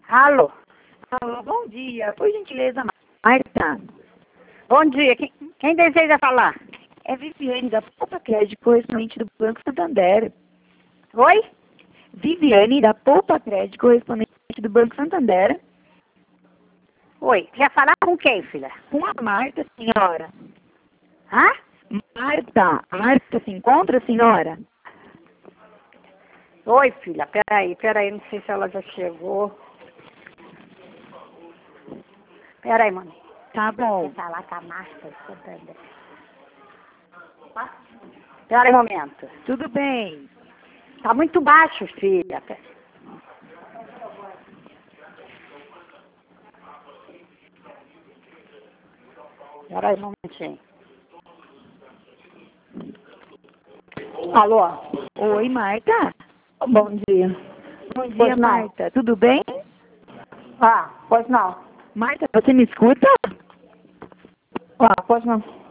Alô? Alô, bom dia. Por gentileza, Marta. Bom dia. Quem deseja falar? É Viviane, da Poupa Crédito, correspondente do Banco Santander. Oi? Viviane, da Poupa Crédito, correspondente do Banco Santander. Oi. Quer falar com quem, filha? Com a Marta, senhora. Hã? Marta se encontra, senhora? Oi, filha. Peraí. Não sei se ela já chegou. Peraí, mãe. Tá bom. Vou falar com a Marta. Peraí um momento. Tudo bem. Tá muito baixo, filha. Peraí um momentinho. Alô? Oi, Marta. Bom dia. Bom dia, Pois não. Marta. Tudo bem? Pois não. Marta, você me escuta? Pois não.